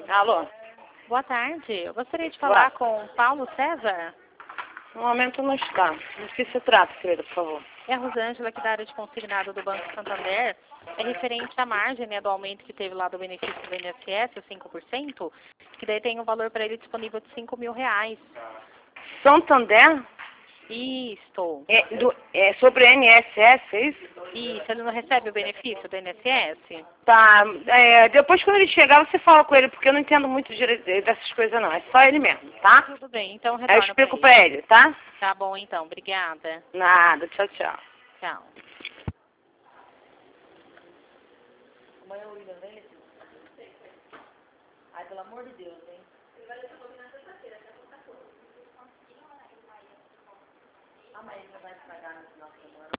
Alô? Boa tarde. Eu gostaria de falar com Paulo César. No momento não está. Do que se trata, querida, por favor? É a Rosângela, aqui da área de consignado do Banco Santander. É referente à margem, né, do aumento que teve lá do benefício do INSS, o 5%, que daí tem um valor para ele disponível de R$ 5.000. Santander? Isto. É sobre INSS, é isso? Isso, ele não recebe o benefício do INSS? Tá. Depois, quando ele chegar, você fala com ele, porque eu não entendo muito dessas coisas, não. É só ele mesmo, tá? Tudo bem, então Aí eu retorna explico para pra ele, tá? Tá bom, então. Obrigada. Nada. Tchau, tchau. Tchau. Amanhã o William vem? Ai, pelo amor de Deus, hein? Amanhã ele vai estragar no final de semana.